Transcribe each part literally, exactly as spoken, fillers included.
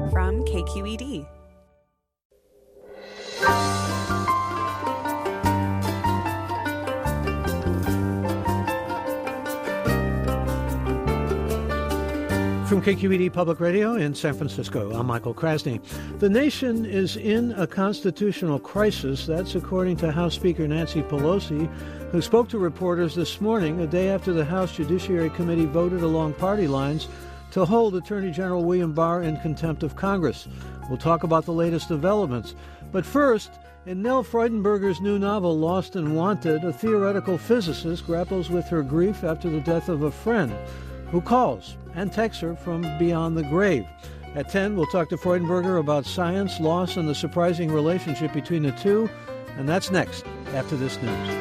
from K Q E D. From K Q E D Public Radio in San Francisco, I'm Michael Krasny. The nation is in a constitutional crisis. That's according to House Speaker Nancy Pelosi, who spoke to reporters this morning, a day after the House Judiciary Committee voted along party lines to hold Attorney General William Barr in contempt of Congress. We'll talk about the latest developments. But first, in Nell Freudenberger's new novel, Lost and Wanted, a theoretical physicist grapples with her grief after the death of a friend who calls and texts her from beyond the grave. At ten, we'll talk to Freudenberger about science, loss, and the surprising relationship between the two. And that's next, after this news.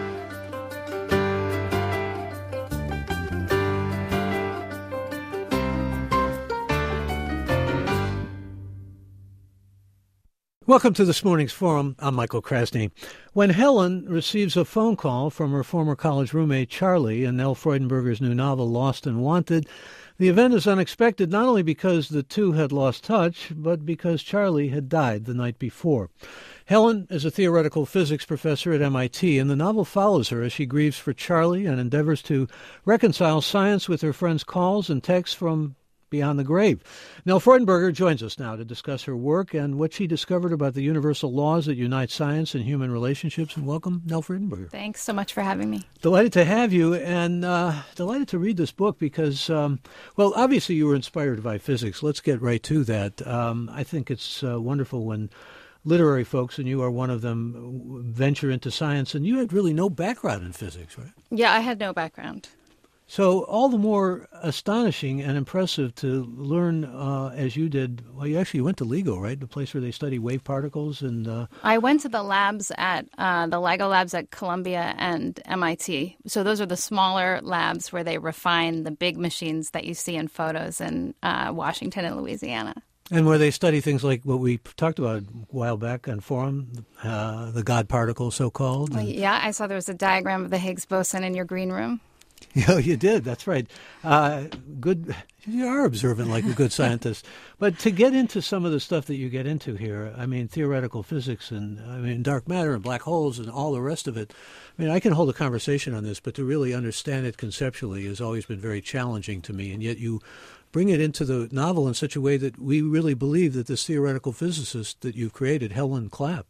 Welcome to this morning's forum. I'm Michael Krasny. When Helen receives a phone call from her former college roommate Charlie in Nell Freudenberger's new novel, Lost and Wanted, the event is unexpected not only because the two had lost touch, but because Charlie had died the night before. Helen is a theoretical physics professor at M I T, and the novel follows her as she grieves for Charlie and endeavors to reconcile science with her friend's calls and texts from beyond the grave. Nell Freudenberger joins us now to discuss her work and what she discovered about the universal laws that unite science and human relationships. And welcome, Nell Freudenberger. Thanks so much for having me. Delighted to have you, and uh, delighted to read this book because, um, well, obviously you were inspired by physics. Let's get right to that. Um, I think it's uh, wonderful when literary folks, and you are one of them, venture into science, and you had really no background in physics, right? Yeah, I had no background. So all the more astonishing and impressive to learn, uh, as you did. Well, you actually went to LIGO, right? The place where they study wave particles. And uh... I went to the labs at uh, the LIGO labs at Columbia and M I T. So those are the smaller labs where they refine the big machines that you see in photos in uh, Washington and Louisiana. And where they study things like what we talked about a while back on forum, uh, the God particle, so-called. Well, yeah, I saw there was a diagram of the Higgs boson in your green room. Yeah, you did. That's right. Uh, good. You are observant like a good scientist. But to get into some of the stuff that you get into here, I mean, theoretical physics and, I mean, dark matter and black holes and all the rest of it, I mean, I can hold a conversation on this, but to really understand it conceptually has always been very challenging to me. And yet you bring it into the novel in such a way that we really believe that this theoretical physicist that you've created, Helen Clapp,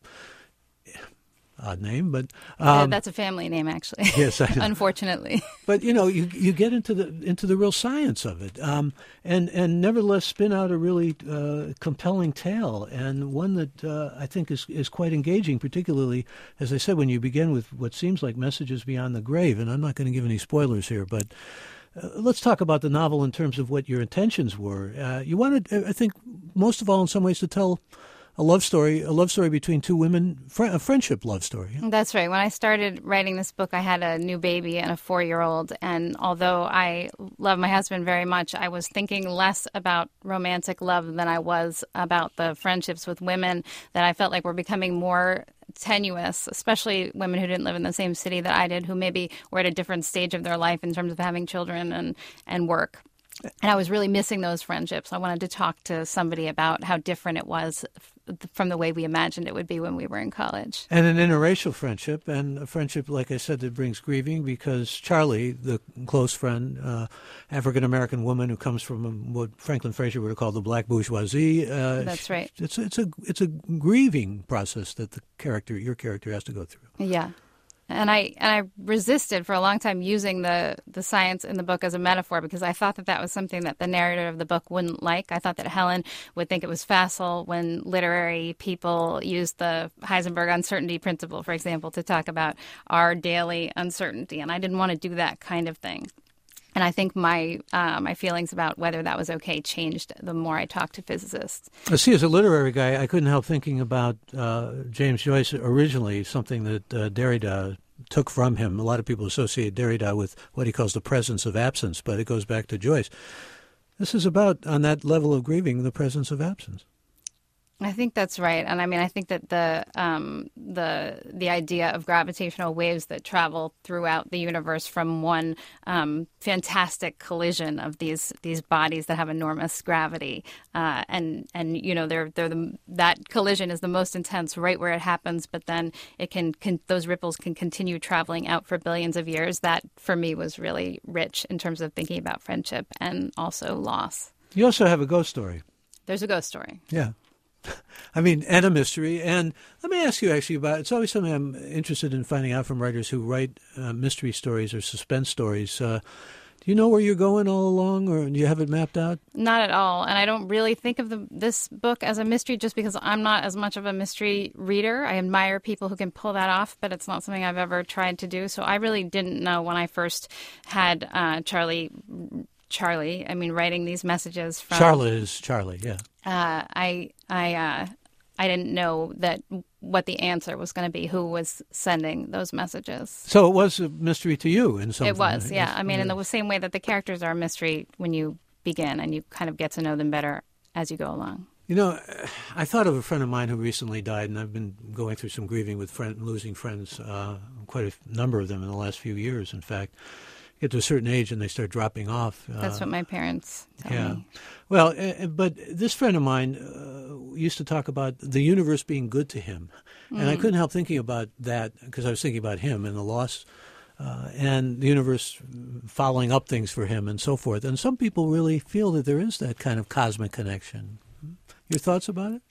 odd name, but um, yeah, that's a family name, actually. Yes, I know. Unfortunately. But you know, you you get into the into the real science of it, um, and and nevertheless spin out a really uh, compelling tale, and one that uh, I think is is quite engaging, particularly as I said when you begin with what seems like messages beyond the grave. And I'm not going to give any spoilers here, but uh, let's talk about the novel in terms of what your intentions were. Uh, you wanted, I think, most of all, in some ways, to tell a love story, a love story between two women, fr- a friendship love story. That's right. When I started writing this book, I had a new baby and a four-year-old. And although I love my husband very much, I was thinking less about romantic love than I was about the friendships with women that I felt like were becoming more tenuous, especially women who didn't live in the same city that I did, who maybe were at a different stage of their life in terms of having children and, and work. And I was really missing those friendships. I wanted to talk to somebody about how different it was from the way we imagined it would be when we were in college. And an interracial friendship, and a friendship, like I said, that brings grieving because Charlie, the close friend, uh, African-American woman who comes from what Franklin Fraser would have called the black bourgeoisie. Uh, That's right. It's, it's, a, it's a grieving process that the character, your character, has to go through. Yeah. And I and I resisted for a long time using the, the science in the book as a metaphor because I thought that that was something that the narrator of the book wouldn't like. I thought that Helen would think it was facile when literary people used the Heisenberg uncertainty principle, for example, to talk about our daily uncertainty. And I didn't want to do that kind of thing. And I think my uh, my feelings about whether that was okay changed the more I talked to physicists. I see, as a literary guy, I couldn't help thinking about uh, James Joyce originally, something that uh, Derrida took from him. A lot of people associate Derrida with what he calls the presence of absence, but it goes back to Joyce. This is about, on that level of grieving, the presence of absence. I think that's right, and I mean, I think that the um, the the idea of gravitational waves that travel throughout the universe from one um, fantastic collision of these these bodies that have enormous gravity, uh, and and you know, they're they're the, that collision is the most intense right where it happens, but then it can, can those ripples can continue traveling out for billions of years. That for me was really rich in terms of thinking about friendship and also loss. You also have a ghost story. There's a ghost story. Yeah. I mean, and a mystery. And let me ask you actually about, it's always something I'm interested in finding out from writers who write uh, mystery stories or suspense stories. Uh, do you know where you're going all along, or do you have it mapped out? Not at all. And I don't really think of the, this book as a mystery just because I'm not as much of a mystery reader. I admire people who can pull that off, but it's not something I've ever tried to do. So I really didn't know when I first had uh, Charlie... Charlie, I mean, writing these messages from... Charlotte is Charlie, yeah. Uh, I I uh, I didn't know that what the answer was going to be, who was sending those messages. So it was a mystery to you in some It form, was, yeah. I mean, yeah. in the same way that the characters are a mystery when you begin and you kind of get to know them better as you go along. You know, I thought of a friend of mine who recently died, and I've been going through some grieving with friend, losing friends, uh, quite a number of them in the last few years, in fact. Get to a certain age and they start dropping off. That's uh, what my parents tell yeah. me. Well, uh, but this friend of mine uh, used to talk about the universe being good to him. Mm. And I couldn't help thinking about that because I was thinking about him and the loss uh, and the universe following up things for him and so forth. And some people really feel that there is that kind of cosmic connection. Your thoughts about it?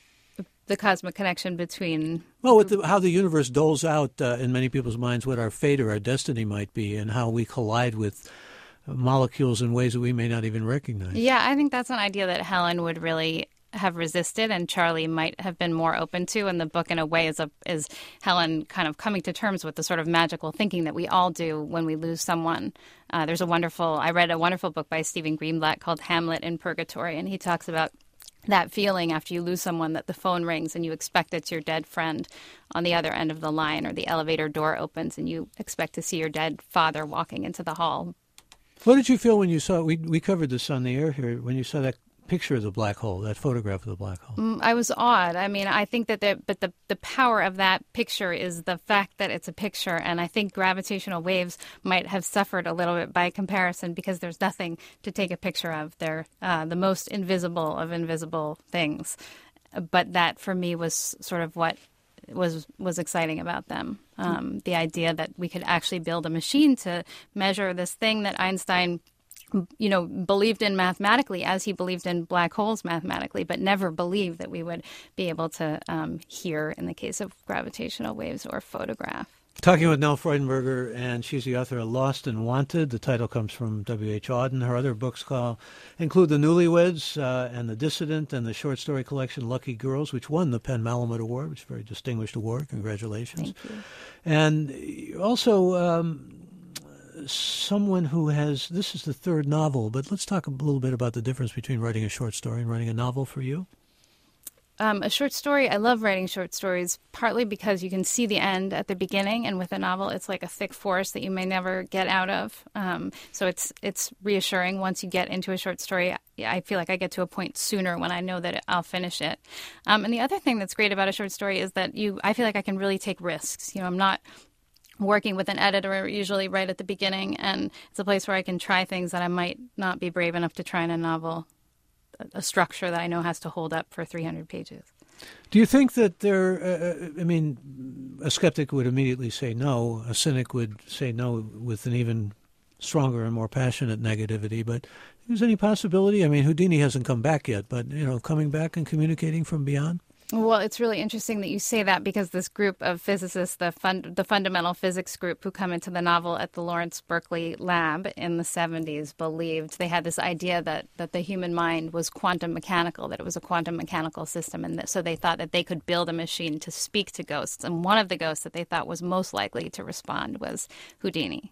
The cosmic connection between... Well, with the, how the universe doles out uh, in many people's minds what our fate or our destiny might be and how we collide with molecules in ways that we may not even recognize. Yeah, I think that's an idea that Helen would really have resisted and Charlie might have been more open to. And the book, in a way, is, a, is Helen kind of coming to terms with the sort of magical thinking that we all do when we lose someone. Uh, there's a wonderful... I read a wonderful book by Stephen Greenblatt called Hamlet in Purgatory, and he talks about that feeling after you lose someone that the phone rings and you expect it's your dead friend on the other end of the line, or the elevator door opens and you expect to see your dead father walking into the hall. What did you feel when you saw, we we covered this on the air here, when you saw that picture of the black hole, that photograph of the black hole? Mm, I was awed. I mean, I think that the, but the, the power of that picture is the fact that it's a picture. And I think gravitational waves might have suffered a little bit by comparison because there's nothing to take a picture of. They're uh, the most invisible of invisible things. But that, for me, was sort of what was was exciting about them. Um, the idea that we could actually build a machine to measure this thing that Einstein, you know, believed in mathematically, as he believed in black holes mathematically, but never believed that we would be able to um, hear in the case of gravitational waves or photograph. Talking with Nell Freudenberger, and she's the author of Lost and Wanted. The title comes from W H Auden. Her other books call, include The Newlyweds uh, and The Dissident, and the short story collection Lucky Girls, which won the Penn Malamud Award, which is a very distinguished award. Congratulations. Thank you. And also um, someone who has, this is the third novel, but let's talk a little bit about the difference between writing a short story and writing a novel for you. Um, a short story, I love writing short stories, partly because you can see the end at the beginning, and with a novel, it's like a thick forest that you may never get out of. Um, so it's it's reassuring once you get into a short story. I feel like I get to a point sooner when I know that I'll finish it. Um, and the other thing that's great about a short story is that you, I feel like I can really take risks. You know, I'm not working with an editor usually right at the beginning, and it's a place where I can try things that I might not be brave enough to try in a novel. A structure that I know has to hold up for three hundred pages. Do you think that there, uh, I mean, a skeptic would immediately say no, a cynic would say no with an even stronger and more passionate negativity, but is there any possibility? I mean, Houdini hasn't come back yet, but, you know, coming back and communicating from beyond? Well, it's really interesting that you say that, because this group of physicists, the fund, the fundamental physics group who come into the novel at the Lawrence Berkeley lab in the seventies, believed they had this idea that, that the human mind was quantum mechanical, that it was a quantum mechanical system. And that, so they thought that they could build a machine to speak to ghosts. And one of the ghosts that they thought was most likely to respond was Houdini.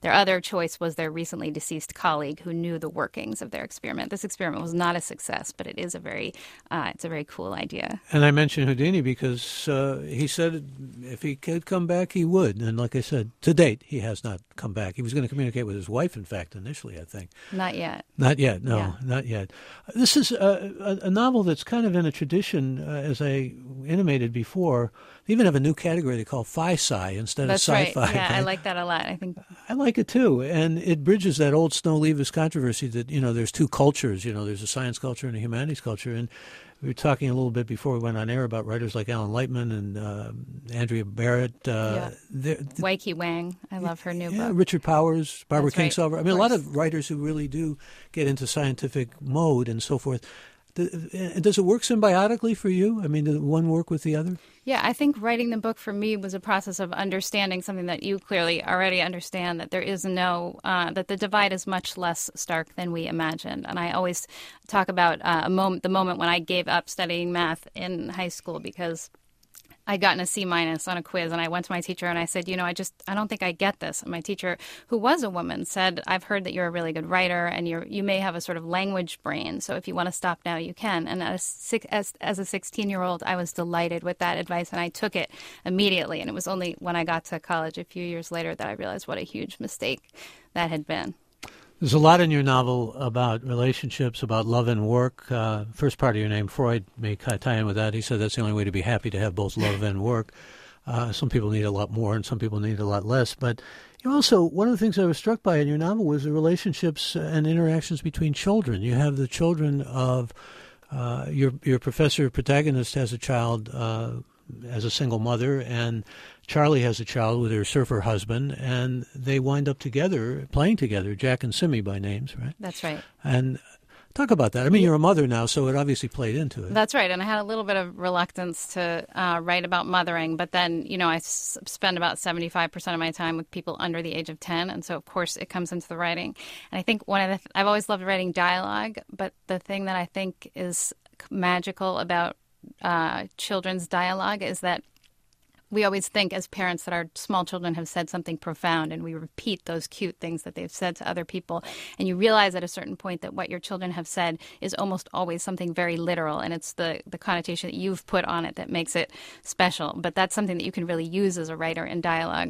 Their other choice was their recently deceased colleague who knew the workings of their experiment. This experiment was not a success, but it is a very, uh, it's a very cool idea. And I mentioned Houdini because uh, he said if he could come back, he would. And like I said, to date, he has not come back. He was going to communicate with his wife, in fact, initially, I think. Not yet. Not yet, no, Yeah. not yet. This is a, a, a novel that's kind of in a tradition, uh, as I intimated before. They even have a new category they call Fi-Sci instead That's of right. sci-fi. Yeah, I right? like that a lot. I think I like it too, and it bridges that old Snow-Leavis controversy that, you know, there's two cultures, you know, there's a science culture and a humanities culture, and we were talking a little bit before we went on air about writers like Alan Lightman and uh, Andrea Barrett. Uh, yeah. Weike Wang, I love her new yeah, book. Richard Powers, Barbara That's right, Kingsolver. I of mean, a lot course. of writers who really do get into scientific mode and so forth. Th- Does it work symbiotically for you? I mean, does one work with the other? Yeah, I think writing the book for me was a process of understanding something that you clearly already understand, that there is no, uh, that the divide is much less stark than we imagined. And I always talk about uh, a moment, the moment when I gave up studying math in high school because I'd gotten a C minus on a quiz, and I went to my teacher and I said, you know, I just, I don't think I get this. And my teacher, who was a woman, said, I've heard that you're a really good writer and you're, you may have a sort of language brain. So if you want to stop now, you can. And as, as, as a sixteen-year-old, I was delighted with that advice, and I took it immediately. And it was only when I got to college a few years later that I realized what a huge mistake that had been. There's a lot in your novel about relationships, about love and work. Uh, first part of your name, Freud, may tie in with that. He said that's the only way to be happy, to have both love and work. Uh, some people need a lot more and some people need a lot less. But you also, one of the things I was struck by in your novel was the relationships and interactions between children. You have the children of uh, your your professor protagonist has a child uh, as a single mother, and Charlie has a child with her surfer husband, and they wind up together, playing together, Jack and Simmy by names, right? That's right. And talk about that. I mean, you're a mother now, so it obviously played into it. That's right. And I had a little bit of reluctance to uh, write about mothering, but then, you know, I s- spend about seventy-five percent of my time with people under the age of ten. And so, of course, it comes into the writing. And I think one of the, th- I've always loved writing dialogue, but the thing that I think is magical about uh, children's dialogue is that we always think as parents that our small children have said something profound, and we repeat those cute things that they've said to other people. And you realize at a certain point that what your children have said is almost always something very literal, and it's the, the connotation that you've put on it that makes it special. But that's something that you can really use as a writer in dialogue.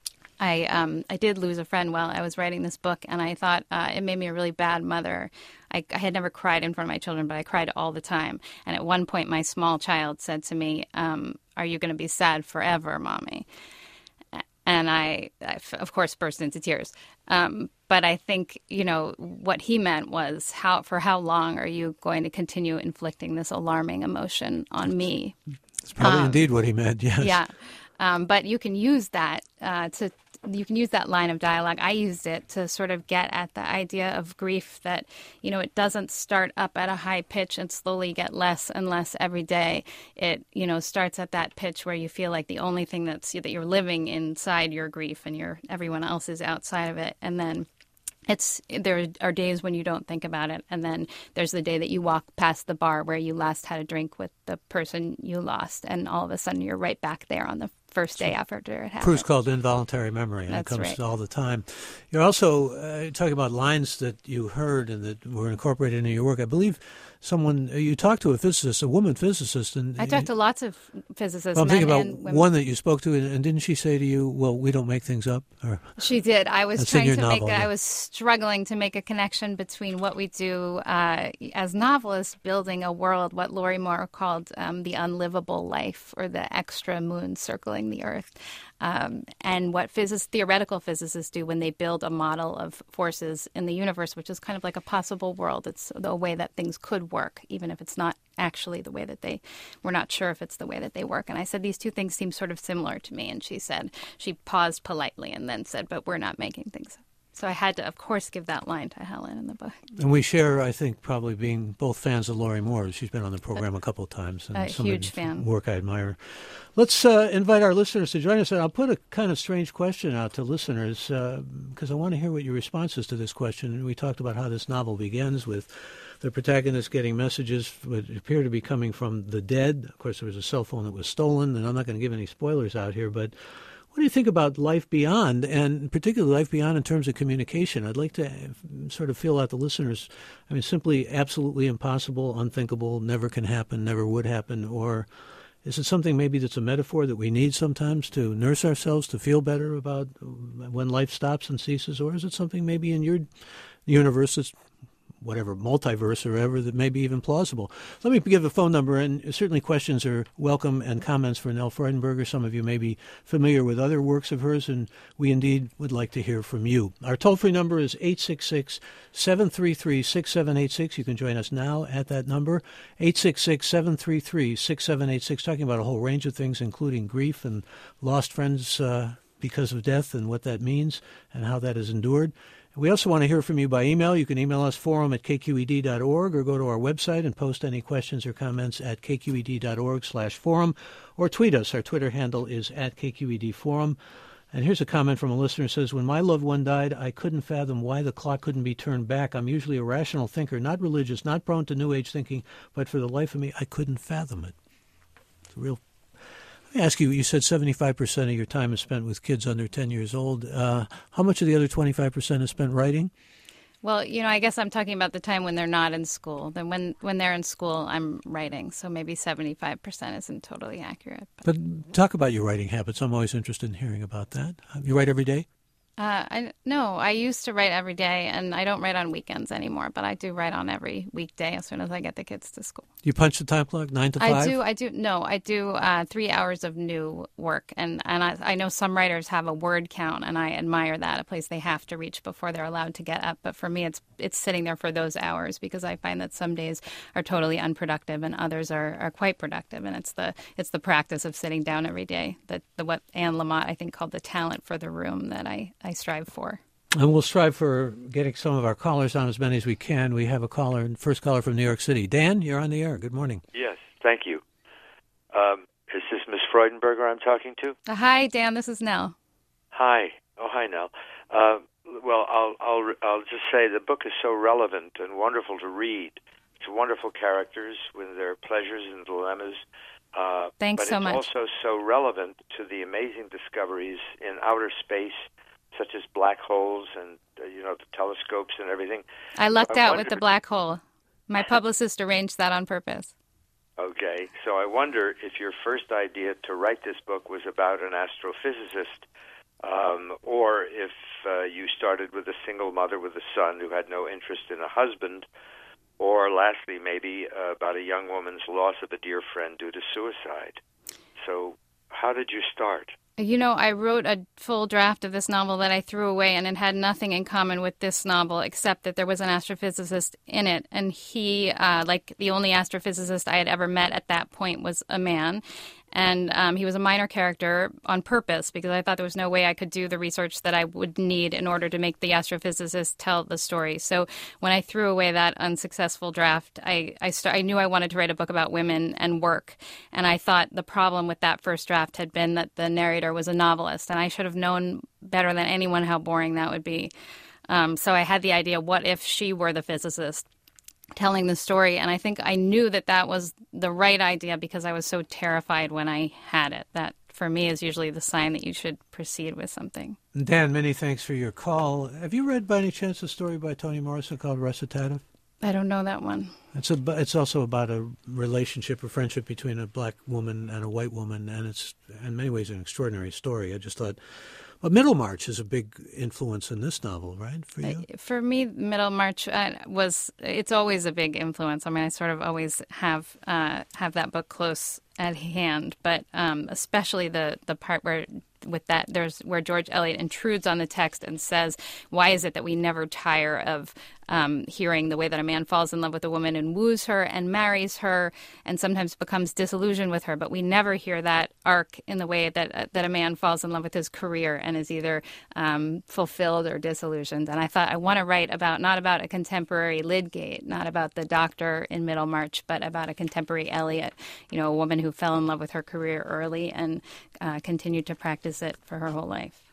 I um, I did lose a friend while I was writing this book, and I thought uh, it made me a really bad mother. I, I had never cried in front of my children, but I cried all the time. And at one point, my small child said to me, um, are you going to be sad forever, Mommy? And I, I, of course, burst into tears. Um, but I think, you know, what he meant was, how for how long are you going to continue inflicting this alarming emotion on me? It's probably um, indeed what he meant, yes. Yeah. Um, but you can use that uh, to you can use that line of dialogue. I used it to sort of get at the idea of grief, that, you know, it doesn't start up at a high pitch and slowly get less and less every day. It, you know, starts at that pitch where you feel like the only thing that's that you're living inside your grief and your everyone else is outside of it. And then It's there are days when you don't think about it, and then there's the day that you walk past the bar where you last had a drink with the person you lost, and all of a sudden you're right back there on the first day after it happened. Proust called involuntary memory, and That's it comes right. all the time. You're also uh, talking about lines that you heard and that were incorporated into your work. I believe someone, you talked to a physicist, a woman physicist. and I talked to lots of physicists. Well, I'm thinking men about and women. one that you spoke to, and, and didn't she say to you, well, we don't make things up? Or She did. I was That's in trying your to novel, make. A, yeah. I was struggling to make a connection between what we do uh, as novelists, building a world, what Laurie Moore called um, the unlivable life, or the extra moon circling the Earth, um, and what physics, theoretical physicists do when they build a model of forces in the universe, which is kind of like a possible world. It's the way that things could work, even if it's not actually the way that they, we're not sure if it's the way that they work. And I said, these two things seem sort of similar to me. And she said, she paused politely and then said, but we're not making things up. So I had to, of course, give that line to Helen in the book. And we share, I think, probably being both fans of Laurie Moore. She's been on the program a couple of times. And A some huge of the fan. work I admire. Let's uh, invite our listeners to join us. And I'll put a kind of strange question out to listeners because uh, I want to hear what your response is to this question. And we talked about how this novel begins with the protagonist getting messages that appear to be coming from the dead. Of course, there was a cell phone that was stolen, and I'm not going to give any spoilers out here, but What do you think about life beyond, and particularly life beyond in terms of communication? I'd like to sort of feel out the listeners. I mean, simply absolutely impossible, unthinkable, never can happen, never would happen, or is it something maybe that's a metaphor that we need sometimes to nurse ourselves, to feel better about when life stops and ceases, or is it something maybe in your universe that's whatever, multiverse or whatever, that may be even plausible? Let me give a phone number, and certainly questions are welcome and comments for Nell Freudenberger. Some of you may be familiar with other works of hers, and we indeed would like to hear from you. Our toll-free number is eight six six, seven three three, six seven eight six. You can join us now at that number, eight six six, seven three three, six seven eight six, talking about a whole range of things, including grief and lost friends uh, because of death and what that means and how that is endured. We also want to hear from you by email. You can email us, forum at k q e d dot org, or go to our website and post any questions or comments at k q e d dot org slash forum, or tweet us. Our Twitter handle is at K Q E D Forum. And here's a comment from a listener who says, when my loved one died, I couldn't fathom why the clock couldn't be turned back. I'm usually a rational thinker, not religious, not prone to New Age thinking, but for the life of me, I couldn't fathom it. It's a real... Let me ask you, you said seventy-five percent of your time is spent with kids under ten years old. Uh, how much of the other twenty-five percent is spent writing? Well, you know, I guess I'm talking about the time when they're not in school. Then when, when they're in school, I'm writing. So maybe seventy-five percent isn't totally accurate. But. but talk about your writing habits. I'm always interested in hearing about that. You write every day? Uh, I, no, I used to write every day, and I don't write on weekends anymore, but I do write on every weekday as soon as I get the kids to school. You punch the time clock, nine to five? I do, I do, no, I do uh, three hours of new work, and, and I, I know some writers have a word count, and I admire that, a place they have to reach before they're allowed to get up, but for me, it's it's sitting there for those hours, because I find that some days are totally unproductive, and others are, are quite productive, and it's the it's the practice of sitting down every day, that the what Anne Lamott, I think, called the talent for the room that I, I strive for. And we'll strive for getting some of our callers on, as many as we can. We have a caller, first caller from New York City. Dan, you're on the air. Good morning. Yes, thank you. Um, is this Miss Freudenberger I'm talking to? Uh, hi, Dan. This is Nell. Hi. Oh, hi, Nell. Uh, well, I'll, I'll I'll just say the book is so relevant and wonderful to read. It's wonderful characters with their pleasures and dilemmas. Uh, Thanks but so it's much. also so relevant to the amazing discoveries in outer space, such as black holes and, uh, you know, the telescopes and everything. I lucked I out wonder... with the black hole. My publicist arranged that on purpose. Okay, so I wonder if your first idea to write this book was about an astrophysicist, um, or if uh, you started with a single mother with a son who had no interest in a husband, or lastly, maybe uh, about a young woman's loss of a dear friend due to suicide. So how did you start? You know, I wrote a full draft of this novel that I threw away, and it had nothing in common with this novel except that there was an astrophysicist in it. And he, uh, like the only astrophysicist I had ever met at that point, was a man. And um, he was a minor character on purpose because I thought there was no way I could do the research that I would need in order to make the astrophysicist tell the story. So when I threw away that unsuccessful draft, I I, st- I knew I wanted to write a book about women and work. And I thought the problem with that first draft had been that the narrator was a novelist, and I should have known better than anyone how boring that would be. Um, so I had the idea, what if she were the physicist telling the story? And I think I knew that that was the right idea because I was so terrified when I had it. That, for me, is usually the sign that you should proceed with something. Dan, many thanks for your call. Have you read, by any chance, a story by Toni Morrison called Recitative? I don't know that one. It's a, it's also about a relationship, a friendship between a black woman and a white woman, and it's in many ways an extraordinary story. I just thought, well, Middlemarch is a big influence in this novel, right, for you? For me, Middlemarch uh, was, it's always a big influence. I mean, I sort of always have uh, have that book close at hand, but um, especially the, the part where with that, there's where George Eliot intrudes on the text and says, why is it that we never tire of um, hearing the way that a man falls in love with a woman and woos her and marries her and sometimes becomes disillusioned with her, but we never hear that arc in the way that uh, that a man falls in love with his career and is either um, fulfilled or disillusioned. And I thought, I want to write about, not about a contemporary Lydgate, not about the doctor in Middlemarch, but about a contemporary Eliot, you know, a woman who fell in love with her career early and uh, continued to practice it for her whole life.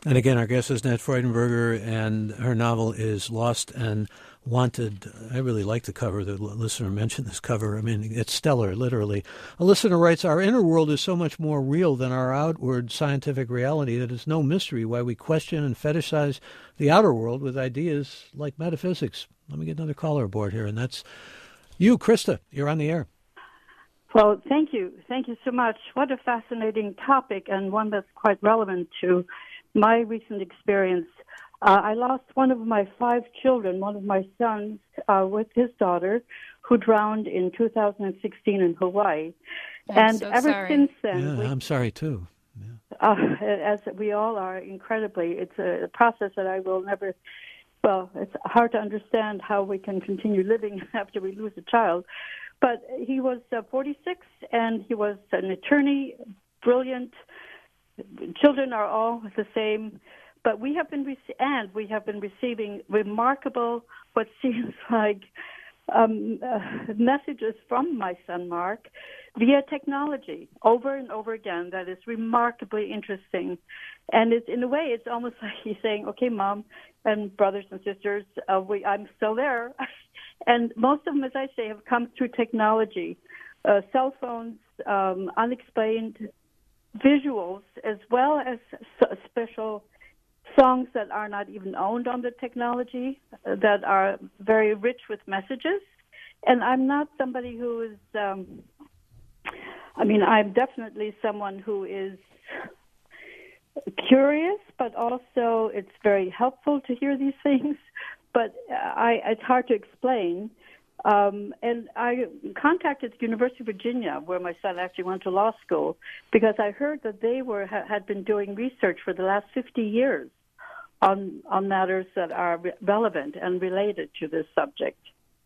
And again, our guest is Nat Freudenberger, and her novel is Lost and Wanted. I really like the cover. The listener mentioned this cover. I mean, it's stellar, literally. A listener writes, our inner world is so much more real than our outward scientific reality that it's no mystery why we question and fetishize the outer world with ideas like metaphysics. Let me get another caller aboard here, and that's you, Krista. You're on the air. Well, thank you. Thank you so much. What a fascinating topic, and one that's quite relevant to my recent experience. Uh, I lost one of my five children, one of my sons, uh, with his daughter, who drowned in two thousand sixteen in Hawaii. I'm and so ever sorry. since then... Yeah, we, I'm sorry, too. Yeah. uh, as we all are, incredibly. It's a process that I will never... Well, it's hard to understand how we can continue living after we lose a child. But he was uh, forty-six, and he was an attorney, brilliant. Children are all the same, but we have been rec- and we have been receiving remarkable, what seems like um, uh, messages from my son Mark via technology over and over again. That is remarkably interesting, and it's in a way it's almost like he's saying, "Okay, Mom and brothers and sisters, uh, we I'm still there." And most of them, as I say, have come through technology, uh, cell phones, um, unexplained visuals, as well as special songs that are not even owned on the technology, uh, that are very rich with messages. And I'm not somebody who is, um, I mean, I'm definitely someone who is curious, but also it's very helpful to hear these things. But I, it's hard to explain. Um, and I contacted the University of Virginia, where my son actually went to law school, because I heard that they were had been doing research for the last fifty years on on matters that are re- relevant and related to this subject.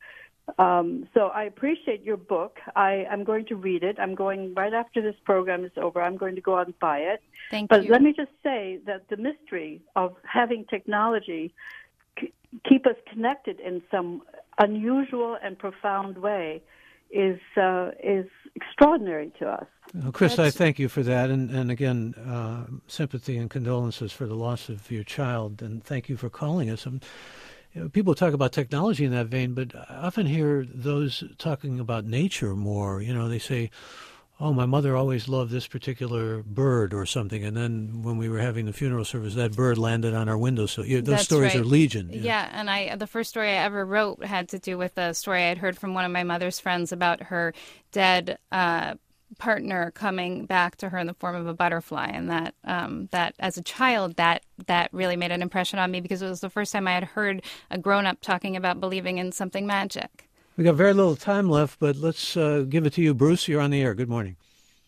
Um, so I appreciate your book. I, I'm going to read it. I'm going right after this program is over. I'm going to go out and buy it. Thank but you. Let me just say that the mystery of having technology c- keep us connected in some unusual and profound way is uh, is extraordinary to us. Well, Chris, That's... I thank you for that, and and again, uh, sympathy and condolences for the loss of your child, and thank you for calling us. Um, you know, people talk about technology in that vein, but I often hear those talking about nature more. You know, they say, "Oh, my mother always loved this particular bird or something," and then when we were having the funeral service, that bird landed on our windowsill. Yeah, those That's stories right. are legion. Yeah. yeah, and I the first story I ever wrote had to do with a story I had heard from one of my mother's friends about her dead uh, partner coming back to her in the form of a butterfly, and that um, that as a child that that really made an impression on me because it was the first time I had heard a grown-up talking about believing in something magic. We got very little time left, but let's uh, give it to you, Bruce. You're on the air. Good morning.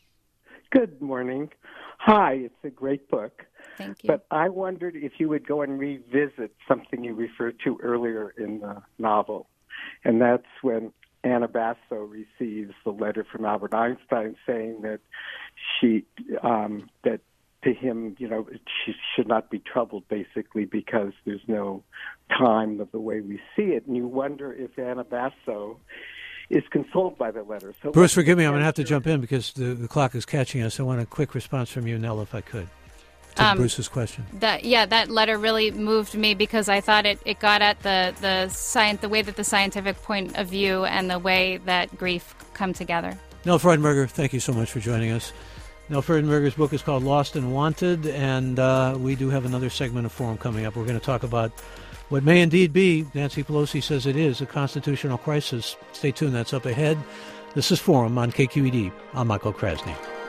Good morning. Hi, it's a great book. Thank you. But I wondered if you would go and revisit something you referred to earlier in the novel, and that's when Anna Basso receives the letter from Albert Einstein saying that she, um, that to him, you know, she should not be troubled, basically, because there's no time of the way we see it. And you wonder if Anna Basso is consoled by the letter. So Bruce, forgive me. I'm going to have to jump in because the, the clock is catching us. I want a quick response from you, Nell, if I could, to Um, Bruce's question. That yeah, that letter really moved me because I thought it, it got at the the science, the way that the scientific point of view and the way that grief come together. Nell Freudenberger, thank you so much for joining us. Nell Freudenberger's book is called Lost and Wanted, and uh, we do have another segment of Forum coming up. We're going to talk about what may indeed be, Nancy Pelosi says it is, a constitutional crisis. Stay tuned, that's up ahead. This is Forum on K Q E D. I'm Michael Krasny.